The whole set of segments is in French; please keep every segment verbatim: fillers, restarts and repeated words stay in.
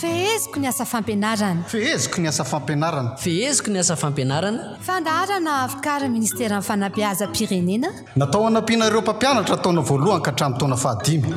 Feheziko ny asa fampianarana. Feheziko ny asa fampianarana. Feheziko ny asa fampianarana. Fandaharana avokarin'ny Ministeran'ny Fanabeazam-pirenena. Natao hanampiana ireo mpampianatra taona voalohany ka hatramin'ny taona fahadimy.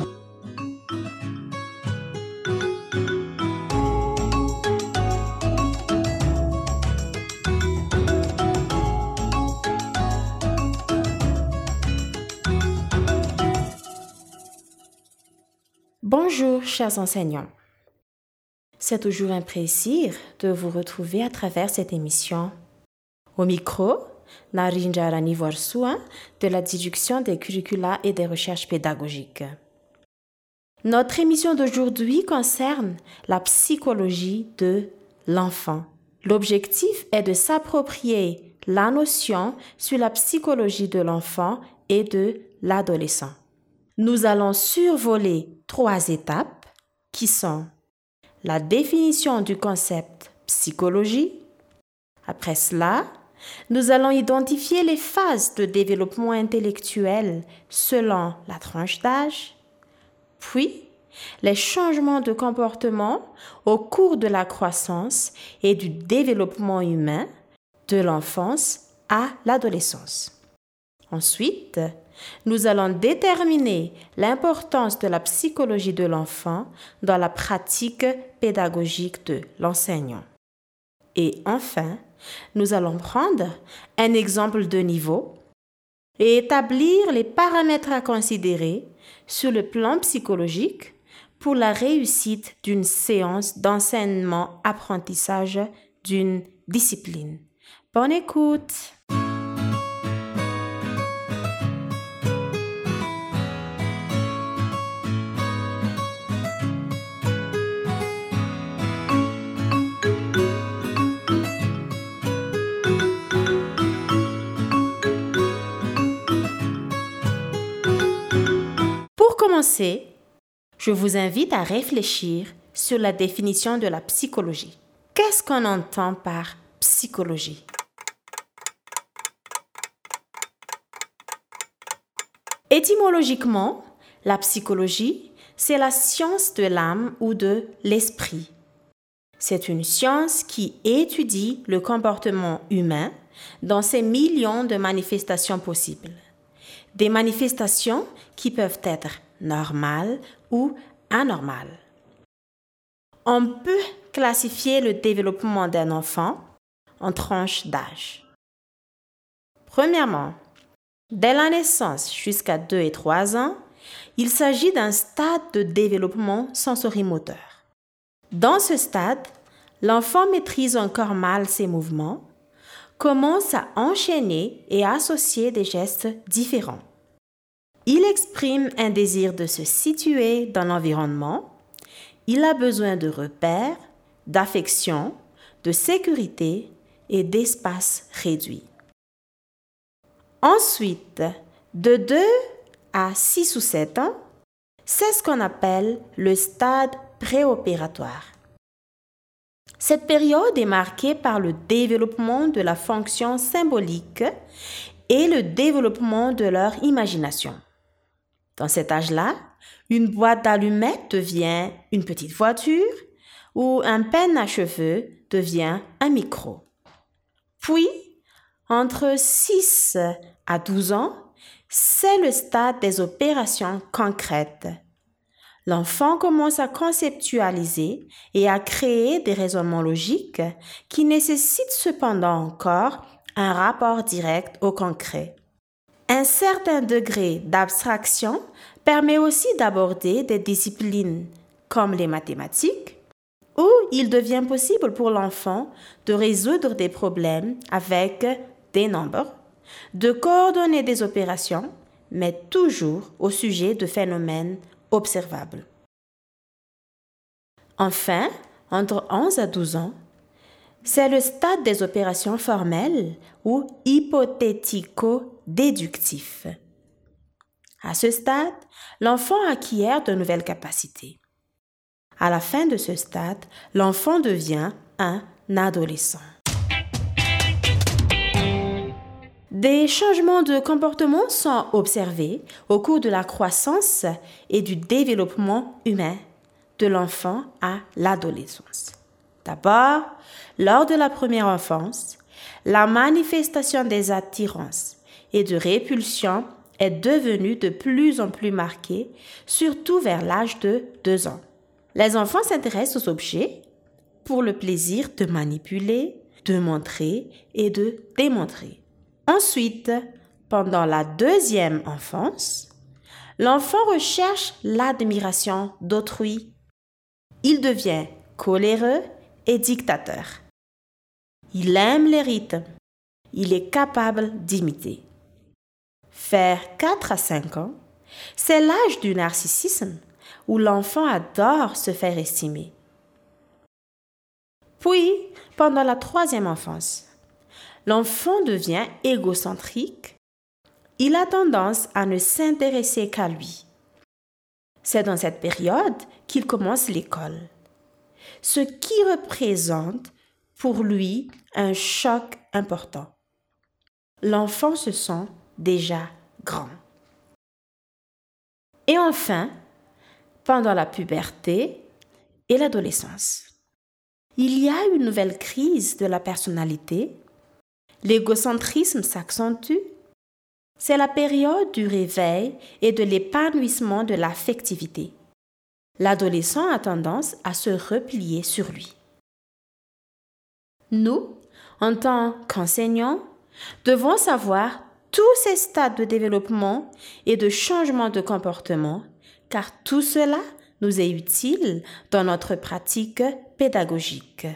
Bonjour, chers enseignants. C'est toujours un plaisir de vous retrouver à travers cette émission. Au micro, Narindra Ranivoarsoa de la Direction des curricula et des recherches pédagogiques. Notre émission d'aujourd'hui concerne la psychologie de l'enfant. L'objectif est de s'approprier la notion sur la psychologie de l'enfant et de l'adolescent. Nous allons survoler trois étapes qui sont la définition du concept psychologie. Après cela, nous allons identifier les phases de développement intellectuel selon la tranche d'âge, puis les changements de comportement au cours de la croissance et du développement humain de l'enfance à l'adolescence. Ensuite, nous allons déterminer l'importance de la psychologie de l'enfant dans la pratique pédagogique de l'enseignant. Et enfin, nous allons prendre un exemple de niveau et établir les paramètres à considérer sur le plan psychologique pour la réussite d'une séance d'enseignement-apprentissage d'une discipline. Bonne écoute! Pour commencer, je vous invite à réfléchir sur la définition de la psychologie. Qu'est-ce qu'on entend par psychologie? Étymologiquement, la psychologie, c'est la science de l'âme ou de l'esprit. C'est une science qui étudie le comportement humain dans ses millions de manifestations possibles. Des manifestations qui peuvent être normales ou anormales. On peut classifier le développement d'un enfant en tranches d'âge. Premièrement, dès la naissance jusqu'à deux et trois ans, il s'agit d'un stade de développement sensorimoteur. Dans ce stade, l'enfant maîtrise encore mal ses mouvements, commence à enchaîner et associer des gestes différents. Il exprime un désir de se situer dans l'environnement. Il a besoin de repères, d'affection, de sécurité et d'espace réduit. Ensuite, de deux à six ou sept ans, c'est ce qu'on appelle le stade préopératoire. Cette période est marquée par le développement de la fonction symbolique et le développement de leur imagination. Dans cet âge-là, une boîte d'allumettes devient une petite voiture ou un peigne à cheveux devient un micro. Puis, entre six à douze ans, c'est le stade des opérations concrètes. L'enfant commence à conceptualiser et à créer des raisonnements logiques qui nécessitent cependant encore un rapport direct au concret. Un certain degré d'abstraction permet aussi d'aborder des disciplines comme les mathématiques, où il devient possible pour l'enfant de résoudre des problèmes avec des nombres, de coordonner des opérations, mais toujours au sujet de phénomènes observables. Enfin, entre onze à douze ans, c'est le stade des opérations formelles ou hypothético-déductif. À ce stade, l'enfant acquiert de nouvelles capacités. À la fin de ce stade, l'enfant devient un adolescent. Des changements de comportement sont observés au cours de la croissance et du développement humain de l'enfant à l'adolescence. D'abord, lors de la première enfance, la manifestation des attirances et de répulsion est devenue de plus en plus marquée, surtout vers l'âge de deux ans. Les enfants s'intéressent aux objets pour le plaisir de manipuler, de montrer et de démontrer. Ensuite, pendant la deuxième enfance, l'enfant recherche l'admiration d'autrui. Il devient coléreux et dictateur. Il aime les rythmes. Il est capable d'imiter. Vers quatre à cinq ans, c'est l'âge du narcissisme où l'enfant adore se faire estimer. Puis, pendant la troisième enfance, l'enfant devient égocentrique. Il a tendance à ne s'intéresser qu'à lui. C'est dans cette période qu'il commence l'école, ce qui représente pour lui un choc important. L'enfant se sent déjà grand. Et enfin, pendant la puberté et l'adolescence, il y a une nouvelle crise de la personnalité. L'égocentrisme s'accentue. C'est la période du réveil et de l'épanouissement de l'affectivité. L'adolescent a tendance à se replier sur lui. Nous, en tant qu'enseignants, devons savoir tous ces stades de développement et de changement de comportement, car tout cela nous est utile dans notre pratique pédagogique.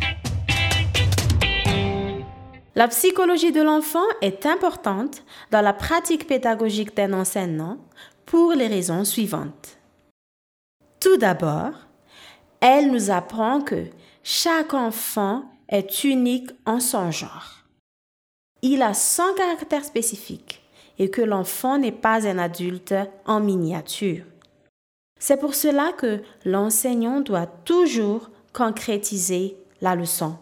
La psychologie de l'enfant est importante dans la pratique pédagogique d'un enseignant pour les raisons suivantes. Tout d'abord, elle nous apprend que chaque enfant est unique en son genre. Il a son caractère spécifique et que l'enfant n'est pas un adulte en miniature. C'est pour cela que l'enseignant doit toujours concrétiser la leçon.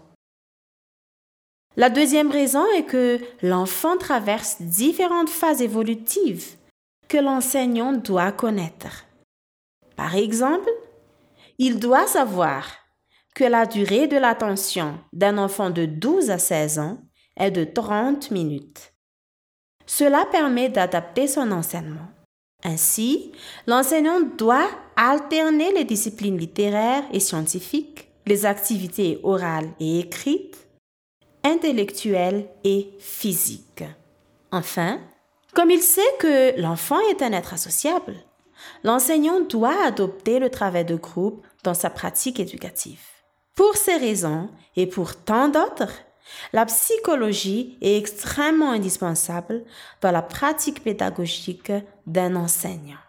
La deuxième raison est que l'enfant traverse différentes phases évolutives que l'enseignant doit connaître. Par exemple, il doit savoir que la durée de l'attention d'un enfant de douze à seize ans est de trente minutes. Cela permet d'adapter son enseignement. Ainsi, l'enseignant doit alterner les disciplines littéraires et scientifiques, les activités orales et écrites, intellectuelles et physiques. Enfin, comme il sait que l'enfant est un être associable, l'enseignant doit adopter le travail de groupe dans sa pratique éducative. Pour ces raisons et pour tant d'autres, la psychologie est extrêmement indispensable dans la pratique pédagogique d'un enseignant.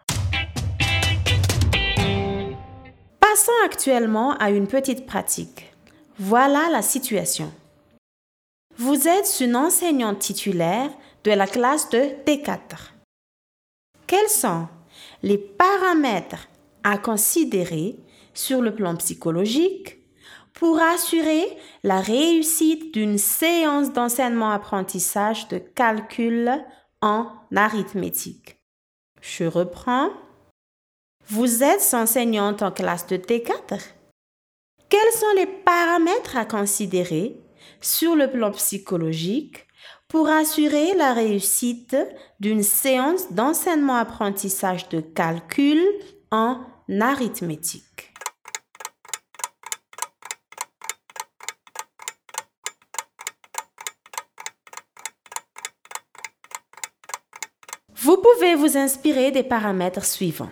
Passons actuellement à une petite pratique. Voilà la situation. Vous êtes une enseignante titulaire de la classe de T quatre. Quels sont les paramètres à considérer sur le plan psychologique pour assurer la réussite d'une séance d'enseignement-apprentissage de calcul en arithmétique? Je reprends. Vous êtes enseignante en classe de T quatre. Quels sont les paramètres à considérer sur le plan psychologique pour assurer la réussite d'une séance d'enseignement-apprentissage de calcul en arithmétique? Vous pouvez vous inspirer des paramètres suivants.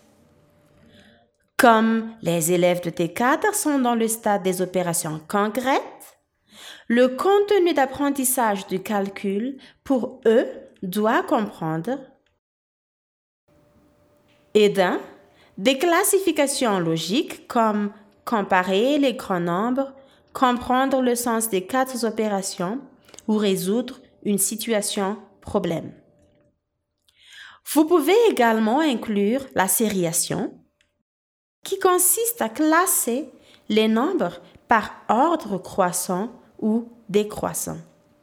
Comme les élèves de T quatre sont dans le stade des opérations concrètes, le contenu d'apprentissage du calcul pour eux doit comprendre et d'un, des classifications logiques comme comparer les grands nombres, comprendre le sens des quatre opérations ou résoudre une situation problème. Vous pouvez également inclure la sériation, qui consiste à classer les nombres par ordre croissant ou décroissant.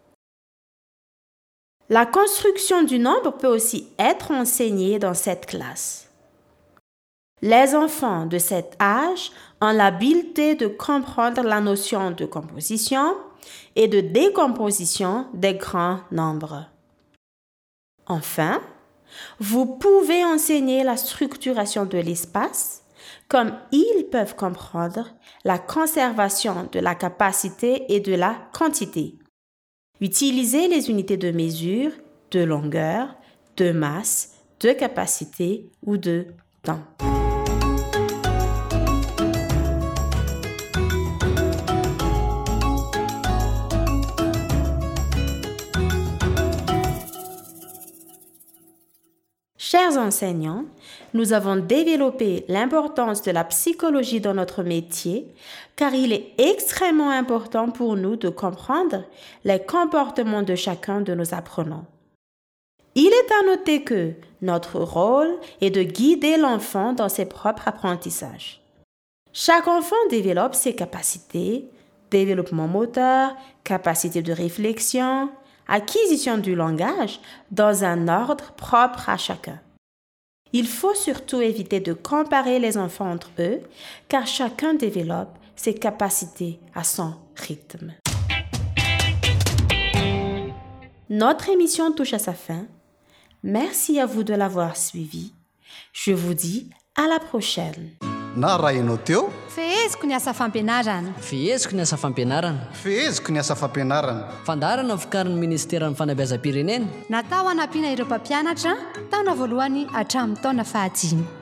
La construction du nombre peut aussi être enseignée dans cette classe. Les enfants de cet âge ont l'habileté de comprendre la notion de composition et de décomposition des grands nombres. Enfin, vous pouvez enseigner la structuration de l'espace, comme ils peuvent comprendre la conservation de la capacité et de la quantité. Utilisez les unités de mesure, de longueur, de masse, de capacité ou de temps. Chers enseignants, nous avons développé l'importance de la psychologie dans notre métier car il est extrêmement important pour nous de comprendre les comportements de chacun de nos apprenants. Il est à noter que notre rôle est de guider l'enfant dans ses propres apprentissages. Chaque enfant développe ses capacités, développement moteur, capacité de réflexion, acquisition du langage dans un ordre propre à chacun. Il faut surtout éviter de comparer les enfants entre eux, car chacun développe ses capacités à son rythme. Notre émission touche à sa fin. Merci à vous de l'avoir suivi. Je vous dis à la prochaine. Na raha ianao teo feheziko ny asa fampianarana fiheziko ny asa fampianarana feheziko ny asa fampianarana fandarana vokarin'ny ministeran'ny fanabeazam-pirenena natao hanampiana ireo mpampianatra taona voalohany hatramin'ny taona fahadimy